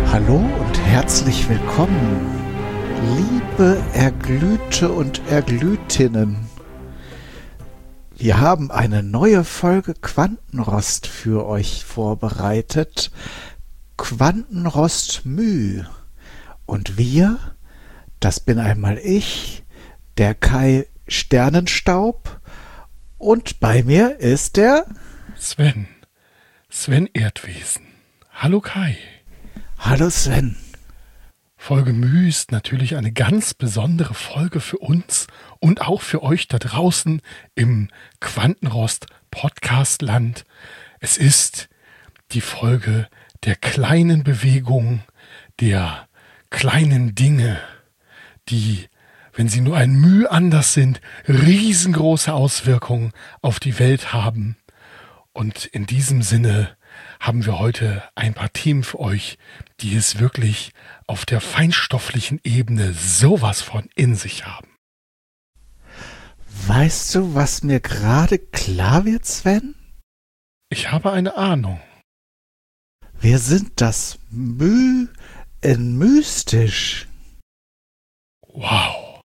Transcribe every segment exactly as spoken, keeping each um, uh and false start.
Hallo und herzlich willkommen, liebe Erglüte und Erglütinnen. Wir haben eine neue Folge Quantenrost für euch vorbereitet. Quantenrost Mü. Und wir, das bin einmal ich, der Kai Sternenstaub, und bei mir ist der Sven. Sven Erdwesen. Hallo Kai. Hallo Sven. Folge Mü ist natürlich eine ganz besondere Folge für uns und auch für euch da draußen im Quantenrost-Podcast-Land. Es ist die Folge der kleinen Bewegung, der kleinen Dinge, die, wenn sie nur ein Müh anders sind, riesengroße Auswirkungen auf die Welt haben. Und in diesem Sinne haben wir heute ein paar Themen für euch, die es wirklich auf der feinstofflichen Ebene sowas von in sich haben. Weißt du, was mir gerade klar wird, Sven? Ich habe eine Ahnung. Wir sind das Mü in mystisch. Wow.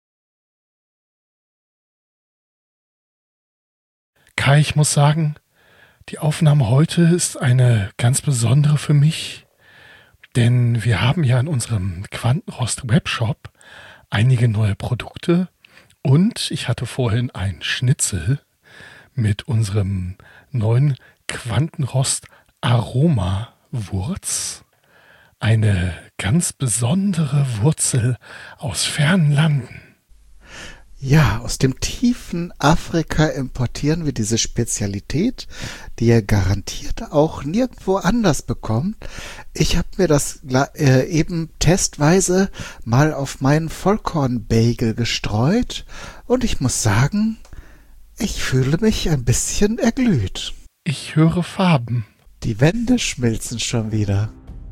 Kai, ich muss sagen, die Aufnahme heute ist eine ganz besondere für mich, denn wir haben ja in unserem Quantenrost Webshop einige neue Produkte und ich hatte vorhin ein Schnitzel mit unserem neuen Quantenrost Aroma Wurz, eine ganz besondere Wurzel aus fernen Landen. Ja, aus dem tiefen Afrika importieren wir diese Spezialität, die ihr garantiert auch nirgendwo anders bekommt. Ich habe mir das äh, eben testweise mal auf meinen Vollkornbagel gestreut und ich muss sagen, ich fühle mich ein bisschen erglüht. Ich höre Farben. Die Wände schmilzen schon wieder.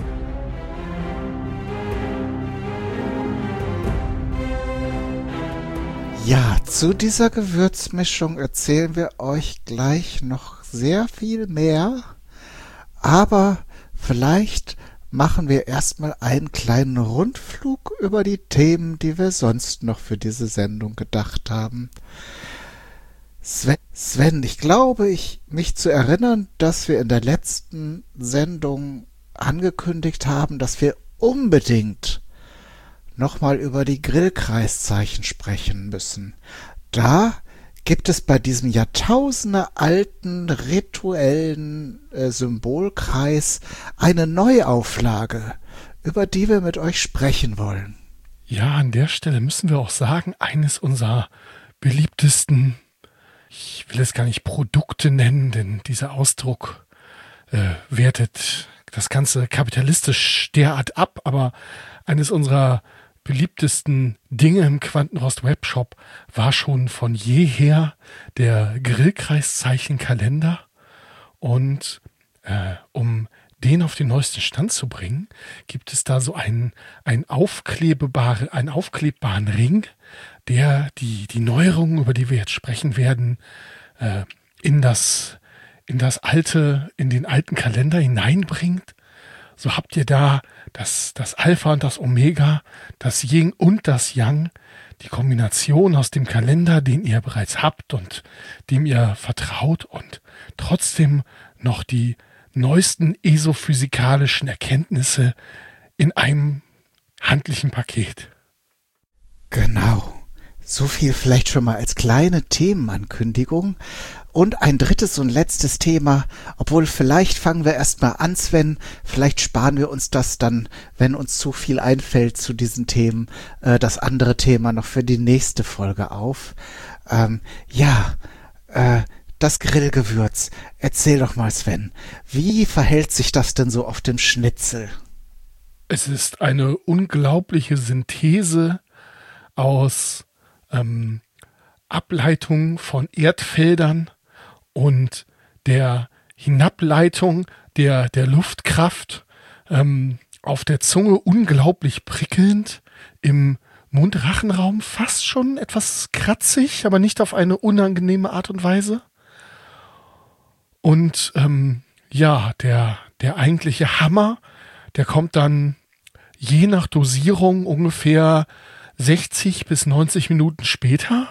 Ja, zu dieser Gewürzmischung erzählen wir euch gleich noch sehr viel mehr, aber vielleicht machen wir erstmal einen kleinen Rundflug über die Themen, die wir sonst noch für diese Sendung gedacht haben. Sven, Sven, ich glaube, ich mich zu erinnern, dass wir in der letzten Sendung angekündigt haben, dass wir unbedingt nochmal über die Grillkreiszeichen sprechen müssen. Da gibt es bei diesem jahrtausendealten rituellen äh, Symbolkreis eine Neuauflage, über die wir mit euch sprechen wollen. Ja, an der Stelle müssen wir auch sagen, eines unserer beliebtesten, ich will es gar nicht Produkte nennen, denn dieser Ausdruck äh, wertet das Ganze kapitalistisch derart ab, aber eines unserer beliebtesten Dinge im Quantenrost Webshop war schon von jeher der Grillkreiszeichenkalender. Und äh, um den auf den neuesten Stand zu bringen, gibt es da so einen, einen, aufklebebare, einen aufklebbaren Ring, der die, die Neuerungen, über die wir jetzt sprechen werden, äh, in das, in das alte, in den alten Kalender hineinbringt. So habt ihr da das, das Alpha und das Omega, das Yin und das Yang, die Kombination aus dem Kalender, den ihr bereits habt und dem ihr vertraut und trotzdem noch die neuesten esophysikalischen Erkenntnisse in einem handlichen Paket. Genau. So viel vielleicht schon mal als kleine Themenankündigung. Und ein drittes und letztes Thema, obwohl vielleicht fangen wir erstmal an, Sven, vielleicht sparen wir uns das dann, wenn uns zu viel einfällt zu diesen Themen, äh, das andere Thema noch für die nächste Folge auf. Ähm, ja, äh, das Grillgewürz. Erzähl doch mal, Sven, wie verhält sich das denn so auf dem Schnitzel? Es ist eine unglaubliche Synthese aus ähm, Ableitung von Erdfeldern und der Hinableitung der, der Luftkraft, ähm, auf der Zunge unglaublich prickelnd, im Mund-Rachenraum fast schon etwas kratzig, aber nicht auf eine unangenehme Art und Weise. Und ähm, ja, der, der eigentliche Hammer, der kommt dann je nach Dosierung ungefähr sechzig bis neunzig Minuten später.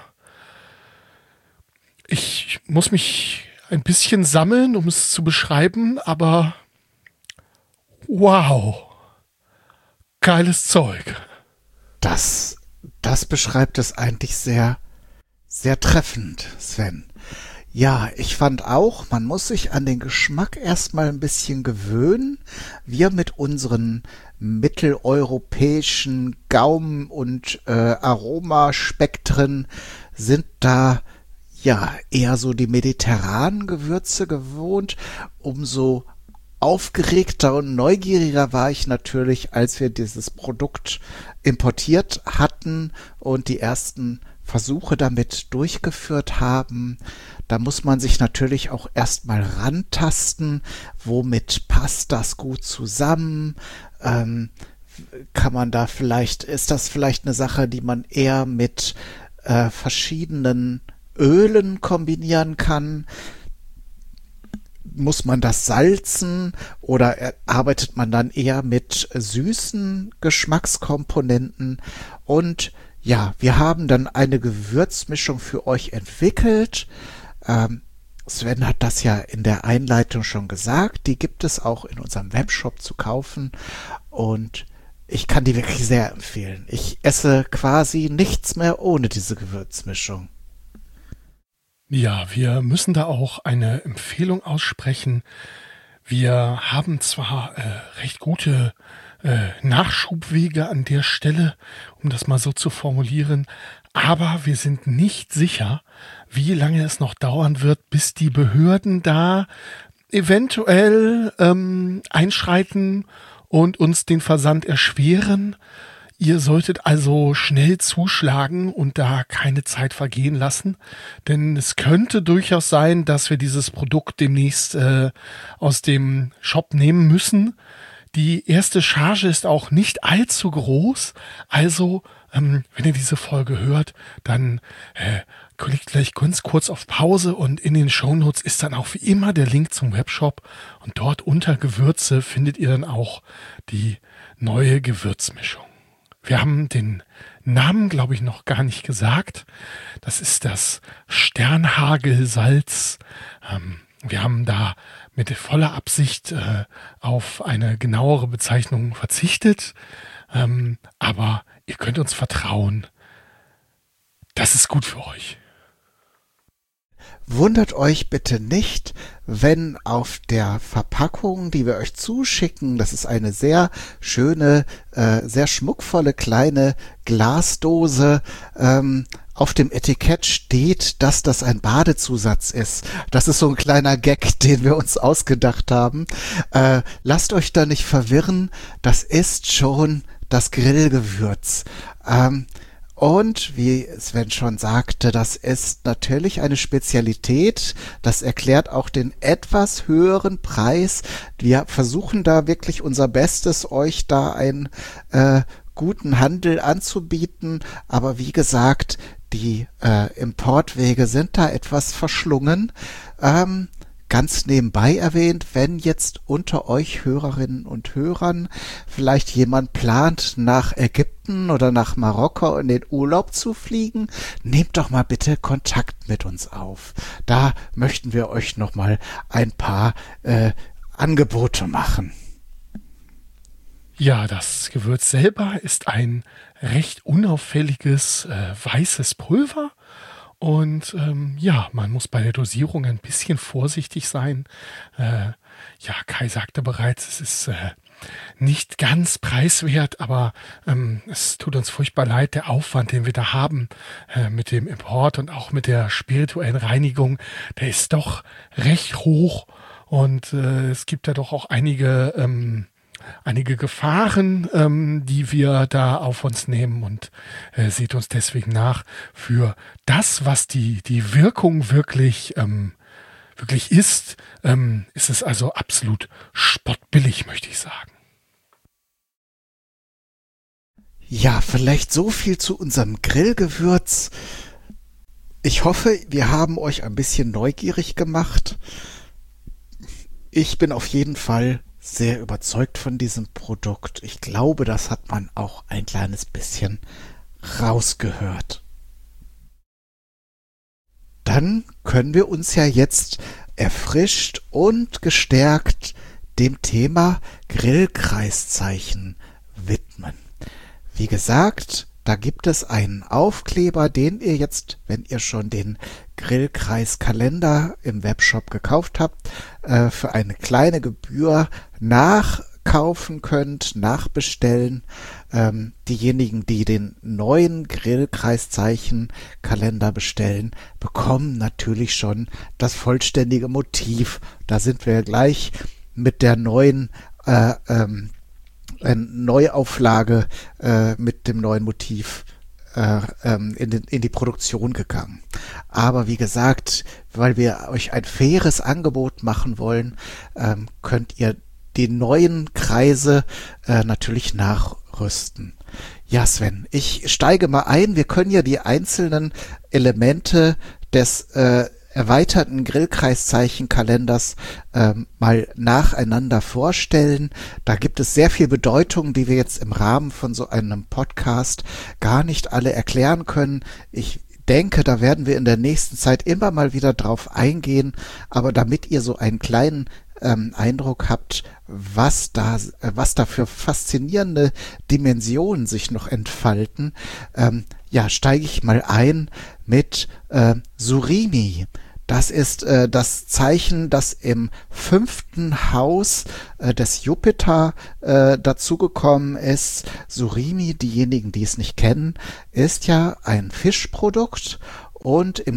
Ich muss mich ein bisschen sammeln, um es zu beschreiben, aber wow, geiles Zeug. Das, das beschreibt es eigentlich sehr, sehr treffend, Sven. Ja, ich fand auch, man muss sich an den Geschmack erstmal ein bisschen gewöhnen. Wir mit unseren mitteleuropäischen Gaumen- und äh, Aromaspektren sind da ja eher so die mediterranen Gewürze gewohnt. Umso aufgeregter und neugieriger war ich natürlich, als wir dieses Produkt importiert hatten und die ersten Versuche damit durchgeführt haben. Da muss man sich natürlich auch erstmal rantasten, womit passt das gut zusammen, ähm, kann man da vielleicht, ist das vielleicht eine Sache, die man eher mit äh, verschiedenen Ölen kombinieren kann? Muss man das salzen oder arbeitet man dann eher mit süßen Geschmackskomponenten? Und ja, wir haben dann eine Gewürzmischung für euch entwickelt. Ähm, Sven hat das ja in der Einleitung schon gesagt. Die gibt es auch in unserem Webshop zu kaufen. Und ich kann die wirklich sehr empfehlen. Ich esse quasi nichts mehr ohne diese Gewürzmischung. Ja, wir müssen da auch eine Empfehlung aussprechen. Wir haben zwar äh, recht gute äh, Nachschubwege an der Stelle, um das mal so zu formulieren, aber wir sind nicht sicher, wie lange es noch dauern wird, bis die Behörden da eventuell ähm, einschreiten und uns den Versand erschweren. Ihr solltet also schnell zuschlagen und da keine Zeit vergehen lassen, denn es könnte durchaus sein, dass wir dieses Produkt demnächst äh, aus dem Shop nehmen müssen. Die erste Charge ist auch nicht allzu groß, also ähm, wenn ihr diese Folge hört, dann äh, klickt gleich ganz kurz auf Pause und in den Shownotes ist dann auch wie immer der Link zum Webshop und dort unter Gewürze findet ihr dann auch die neue Gewürzmischung. Wir haben den Namen, glaube ich, noch gar nicht gesagt. Das ist das Sternhagelsalz. Ähm, wir haben da mit voller Absicht äh, auf eine genauere Bezeichnung verzichtet. Ähm, aber ihr könnt uns vertrauen. Das ist gut für euch. Wundert euch bitte nicht, wenn auf der Verpackung, die wir euch zuschicken, das ist eine sehr schöne, äh, sehr schmuckvolle kleine Glasdose, ähm, auf dem Etikett steht, dass das ein Badezusatz ist. Das ist so ein kleiner Gag, den wir uns ausgedacht haben. Äh, lasst euch da nicht verwirren, das ist schon das Grillgewürz. Ähm, Und wie Sven schon sagte, das ist natürlich eine Spezialität. Das erklärt auch den etwas höheren Preis. Wir versuchen da wirklich unser Bestes, euch da einen äh, guten Handel anzubieten. Aber wie gesagt, die äh, Importwege sind da etwas verschlungen. Ähm, Ganz nebenbei erwähnt, wenn jetzt unter euch Hörerinnen und Hörern vielleicht jemand plant, nach Ägypten oder nach Marokko in den Urlaub zu fliegen, nehmt doch mal bitte Kontakt mit uns auf. Da möchten wir euch noch mal ein paar äh, Angebote machen. Ja, das Gewürz selber ist ein recht unauffälliges äh, weißes Pulver. Und ähm, ja, man muss bei der Dosierung ein bisschen vorsichtig sein. Äh, ja, Kai sagte bereits, es ist äh, nicht ganz preiswert, aber ähm, es tut uns furchtbar leid, der Aufwand, den wir da haben äh, mit dem Import und auch mit der spirituellen Reinigung, der ist doch recht hoch. Und äh, es gibt da doch auch einige ähm, einige Gefahren, ähm, die wir da auf uns nehmen und äh, seht uns deswegen nach für das, was die, die Wirkung wirklich, ähm, wirklich ist, ähm, ist es also absolut spottbillig, möchte ich sagen. Ja, vielleicht so viel zu unserem Grillgewürz. Ich hoffe, wir haben euch ein bisschen neugierig gemacht. Ich bin auf jeden Fall sehr überzeugt von diesem Produkt. Ich glaube, das hat man auch ein kleines bisschen rausgehört. Dann können wir uns ja jetzt erfrischt und gestärkt dem Thema Grillkreiszeichen widmen. Wie gesagt, da gibt es einen Aufkleber, den ihr jetzt, wenn ihr schon den Grillkreiskalender im Webshop gekauft habt, äh, für eine kleine Gebühr nachkaufen könnt, nachbestellen. Ähm, diejenigen, die den neuen Grillkreiszeichen-Kalender bestellen, bekommen natürlich schon das vollständige Motiv. Da sind wir gleich mit der neuen äh, ähm, eine Neuauflage äh, mit dem neuen Motiv äh, ähm, in, den, in die Produktion gegangen. Aber wie gesagt, weil wir euch ein faires Angebot machen wollen, ähm, könnt ihr die neuen Kreise äh, natürlich nachrüsten. Ja, Sven, ich steige mal ein. Wir können ja die einzelnen Elemente des äh, erweiterten Grillkreiszeichen-Kalenders ähm, mal nacheinander vorstellen. Da gibt es sehr viel Bedeutung, die wir jetzt im Rahmen von so einem Podcast gar nicht alle erklären können. Ich denke, da werden wir in der nächsten Zeit immer mal wieder drauf eingehen, aber damit ihr so einen kleinen ähm, Eindruck habt, was da, äh, was da für faszinierende Dimensionen sich noch entfalten, ähm, ja, steige ich mal ein mit äh, Surimi. Das ist äh, das Zeichen, das im fünften Haus äh, des Jupiter äh, dazugekommen ist. Surimi, diejenigen, die es nicht kennen, ist ja ein Fischprodukt und im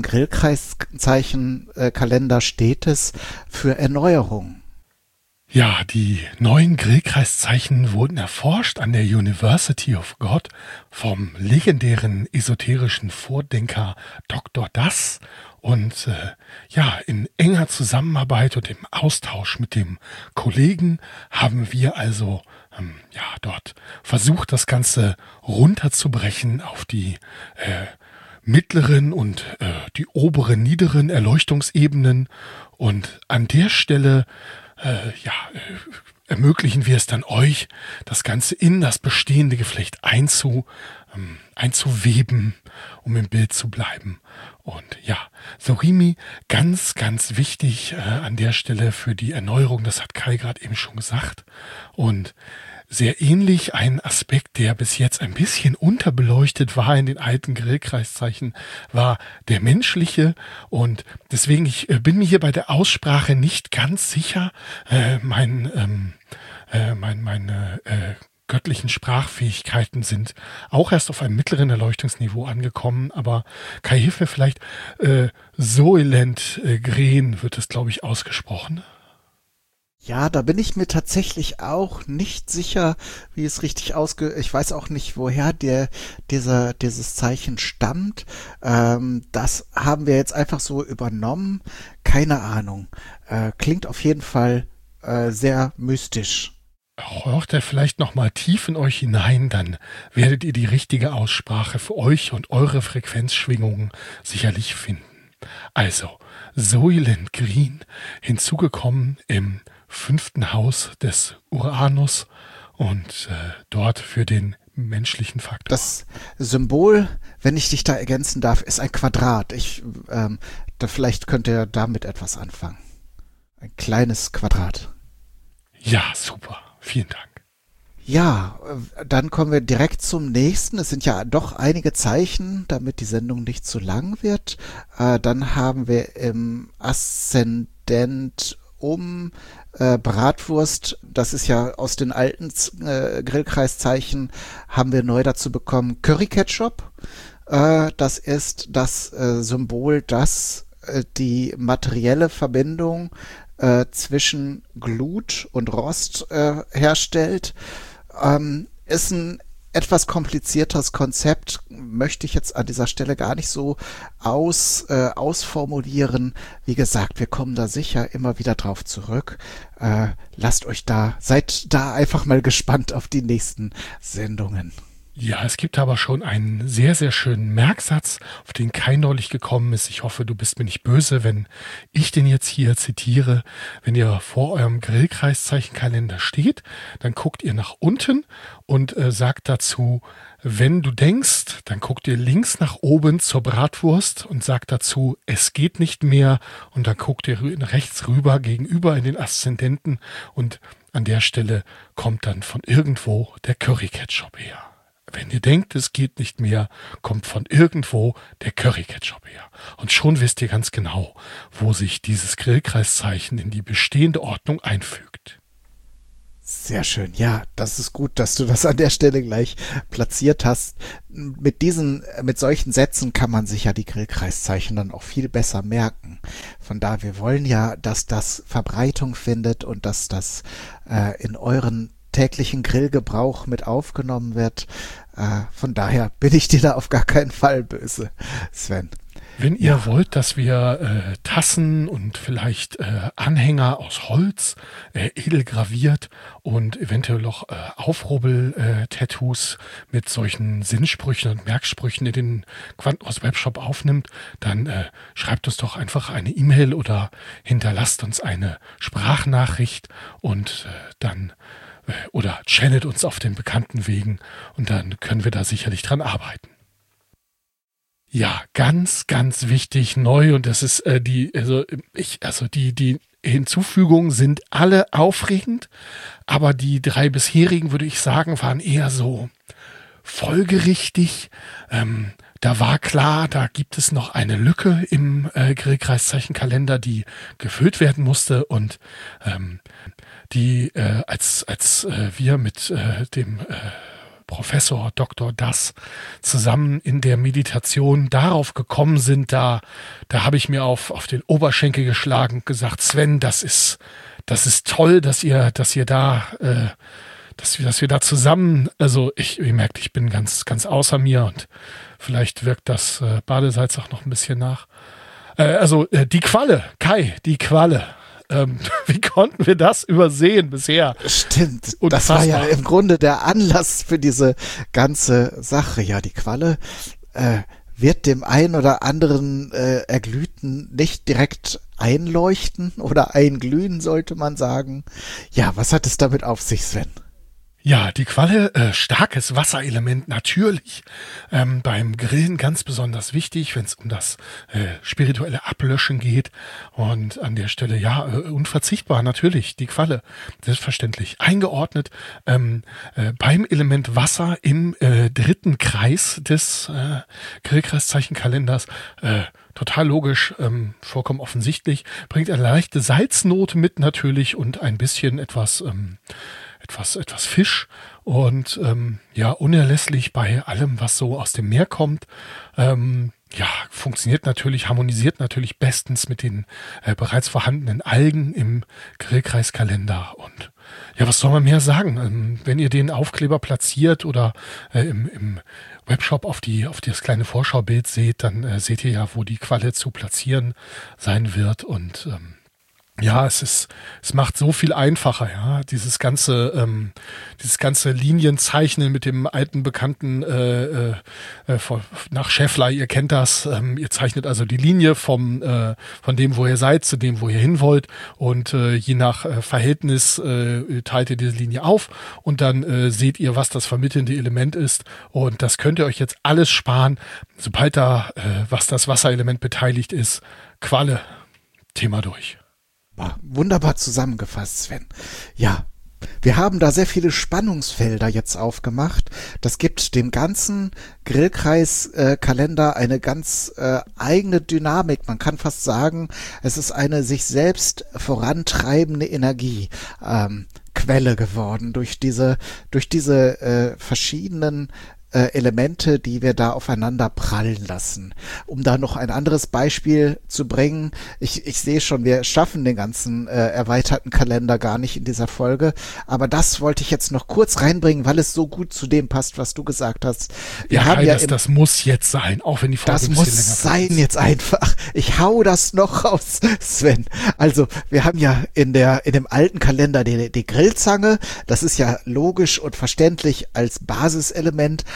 Grillkreiszeichen-Kalender steht es für Erneuerung. Ja, die neuen Grillkreiszeichen wurden erforscht an der University of God vom legendären esoterischen Vordenker Doktor Das und äh, ja, in enger Zusammenarbeit und im Austausch mit dem Kollegen haben wir also ähm, ja dort versucht, das Ganze runterzubrechen auf die äh, mittleren und äh, die oberen, niederen Erleuchtungsebenen und an der Stelle Äh, ja, äh, ermöglichen wir es dann euch, das Ganze in das bestehende Geflecht einzu, ähm, einzuweben, um im Bild zu bleiben. Und ja, Surimi, ganz, ganz wichtig äh, an der Stelle für die Erneuerung, das hat Kai gerade eben schon gesagt. Und sehr ähnlich ein Aspekt, der bis jetzt ein bisschen unterbeleuchtet war in den alten Grillkreiszeichen, war der menschliche. Und deswegen, ich äh, bin mir hier bei der Aussprache nicht ganz sicher. Äh, mein, ähm, äh, mein, meine äh, göttlichen Sprachfähigkeiten sind auch erst auf einem mittleren Erleuchtungsniveau angekommen. Aber Kai, hilf mir vielleicht, äh, Soylent äh, Gren wird es, glaube ich, ausgesprochen. Ja, da bin ich mir tatsächlich auch nicht sicher, wie es richtig ausge... Ich weiß auch nicht, woher der dieser dieses Zeichen stammt. Ähm, das haben wir jetzt einfach so übernommen. Keine Ahnung. Äh, klingt auf jeden Fall äh, sehr mystisch. Hört er vielleicht noch mal tief in euch hinein, dann werdet ihr die richtige Aussprache für euch und eure Frequenzschwingungen sicherlich finden. Also, Soylent Green, hinzugekommen im fünften Haus des Uranus und äh, dort für den menschlichen Faktor. Das Symbol, wenn ich dich da ergänzen darf, ist ein Quadrat. Ich, ähm, da vielleicht könnt ihr damit etwas anfangen. Ein kleines Quadrat. Ja, super. Vielen Dank. Ja, dann kommen wir direkt zum nächsten. Es sind ja doch einige Zeichen, damit die Sendung nicht zu lang wird. Äh, dann haben wir im Aszendent um äh, Bratwurst, das ist ja aus den alten äh, Grillkreiszeichen, haben wir neu dazu bekommen Curry Ketchup. Äh, das ist das äh, Symbol, das äh, die materielle Verbindung äh, zwischen Glut und Rost äh, herstellt. Ähm, ist ein etwas komplizierteres Konzept, möchte ich jetzt an dieser Stelle gar nicht so aus, äh, ausformulieren. Wie gesagt, wir kommen da sicher immer wieder drauf zurück. Äh, lasst euch da, seid da einfach mal gespannt auf die nächsten Sendungen. Ja, es gibt aber schon einen sehr, sehr schönen Merksatz, auf den Kai neulich gekommen ist. Ich hoffe, du bist mir nicht böse, wenn ich den jetzt hier zitiere. Wenn ihr vor eurem Grillkreiszeichenkalender steht, dann guckt ihr nach unten und äh, sagt dazu, wenn du denkst, dann guckt ihr links nach oben zur Bratwurst und sagt dazu, es geht nicht mehr. Und dann guckt ihr rechts rüber gegenüber in den Aszendenten und an der Stelle kommt dann von irgendwo der Curry-Ketchup her. Wenn ihr denkt, es geht nicht mehr, kommt von irgendwo der Curry-Ketchup her. Und schon wisst ihr ganz genau, wo sich dieses Grillkreiszeichen in die bestehende Ordnung einfügt. Sehr schön. Ja, das ist gut, dass du das an der Stelle gleich platziert hast. Mit diesen, mit solchen Sätzen kann man sich ja die Grillkreiszeichen dann auch viel besser merken. Von daher, wir wollen ja, dass das Verbreitung findet und dass das äh, in euren täglichen Grillgebrauch mit aufgenommen wird. Äh, von daher bin ich dir da auf gar keinen Fall böse, Sven. Wenn ihr Ja. wollt, dass wir äh, Tassen und vielleicht äh, Anhänger aus Holz, äh, edel graviert und eventuell auch äh, Aufrubbel-Tattoos mit solchen Sinnsprüchen und Merksprüchen in den Quantenhaus Webshop aufnimmt, dann äh, schreibt uns doch einfach eine E-Mail oder hinterlasst uns eine Sprachnachricht und äh, dann äh, oder channelt uns auf den bekannten Wegen und dann können wir da sicherlich dran arbeiten. Ja, ganz, ganz wichtig neu und das ist äh, die, also ich, also die, die Hinzufügungen sind alle aufregend, aber die drei bisherigen, würde ich sagen, waren eher so folgerichtig. Ähm, da war klar, da gibt es noch eine Lücke im äh, Grillkreiszeichenkalender, die gefüllt werden musste und ähm, die äh, als als äh, wir mit äh, dem äh, Professor Doktor Das zusammen in der Meditation darauf gekommen sind, da, da habe ich mir auf, auf den Oberschenkel geschlagen und gesagt, Sven, das ist, das ist toll, dass ihr, dass ihr da, äh, dass wir, dass wir da zusammen, also ich, ihr merkt, ich bin ganz, ganz außer mir und vielleicht wirkt das äh, Badesalz auch noch ein bisschen nach. Äh, also äh, die Qualle, Kai, die Qualle. Ähm, wie konnten wir das übersehen bisher? Stimmt, Unfassbar. Das war ja im Grunde der Anlass für diese ganze Sache. Ja, die Qualle äh, wird dem einen oder anderen äh, Erglühten nicht direkt einleuchten oder einglühen, sollte man sagen. Ja, was hat es damit auf sich, Sven? Ja, die Qualle, äh, starkes Wasserelement natürlich, ähm, beim Grillen ganz besonders wichtig, wenn es um das äh, spirituelle Ablöschen geht und an der Stelle, ja, äh, unverzichtbar natürlich, die Qualle, selbstverständlich eingeordnet ähm, äh, beim Element Wasser im äh, dritten Kreis des äh, Grillkreiszeichenkalenders, äh, total logisch, ähm, vollkommen offensichtlich, bringt eine leichte Salznote mit natürlich und ein bisschen etwas ähm, etwas etwas Fisch und ähm, ja, unerlässlich bei allem, was so aus dem Meer kommt. Ähm, ja, funktioniert natürlich, harmonisiert natürlich bestens mit den äh, bereits vorhandenen Algen im Grillkreiskalender. Und ja, was soll man mehr sagen? Ähm, wenn ihr den Aufkleber platziert oder äh, im, im Webshop auf die auf das kleine Vorschaubild seht, dann äh, seht ihr ja, wo die Qualle zu platzieren sein wird und ähm, ja, es ist, es macht so viel einfacher, ja. Dieses ganze, ähm, dieses ganze Linienzeichnen mit dem alten Bekannten äh, äh, von, nach Scheffler, ihr kennt das. Ähm, ihr zeichnet also die Linie vom äh, von dem, wo ihr seid, zu dem, wo ihr hin wollt. Und äh, je nach äh, Verhältnis äh, teilt ihr diese Linie auf und dann äh, seht ihr, was das vermittelnde Element ist. Und das könnt ihr euch jetzt alles sparen, sobald da äh, was das Wasserelement beteiligt ist. Qualle, Thema durch. Wunderbar zusammengefasst, Sven. Ja, wir haben da sehr viele Spannungsfelder jetzt aufgemacht. Das gibt dem ganzen Grillkreiskalender äh, eine ganz äh, eigene Dynamik. Man kann fast sagen, es ist eine sich selbst vorantreibende Energie. Ähm, Quelle geworden durch diese durch diese äh, verschiedenen Elemente, die wir da aufeinander prallen lassen. Um da noch ein anderes Beispiel zu bringen, ich, ich sehe schon, wir schaffen den ganzen äh, erweiterten Kalender gar nicht in dieser Folge, aber das wollte ich jetzt noch kurz reinbringen, weil es so gut zu dem passt, was du gesagt hast. Wir ja, haben Kai, ja das, im, das muss jetzt sein, auch wenn die Folge das ein bisschen muss länger sein ist. jetzt einfach. Ich hau das noch raus, Sven. Also, wir haben ja in der in dem alten Kalender die, die Grillzange, das ist ja logisch und verständlich als Basiselement,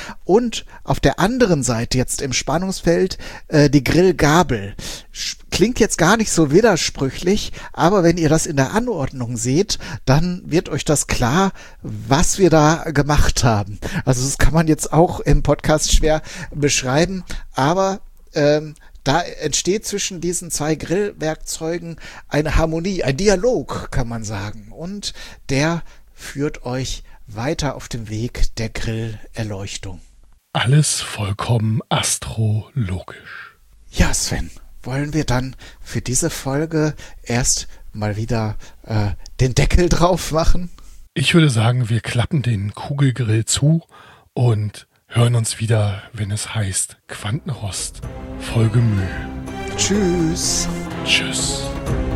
und auf der anderen Seite jetzt im Spannungsfeld äh, die Grillgabel. Klingt jetzt gar nicht so widersprüchlich, aber wenn ihr das in der Anordnung seht, dann wird euch das klar, was wir da gemacht haben. Also das kann man jetzt auch im Podcast schwer beschreiben, aber ähm, da entsteht zwischen diesen zwei Grillwerkzeugen eine Harmonie, ein Dialog, kann man sagen. Und der führt euch weiter auf dem Weg der Grillerleuchtung. Alles vollkommen astrologisch. Ja, Sven, wollen wir dann für diese Folge erst mal wieder äh, den Deckel drauf machen? Ich würde sagen, wir klappen den Kugelgrill zu und hören uns wieder, wenn es heißt Quantenrost, Folge Mühe. Tschüss. Tschüss.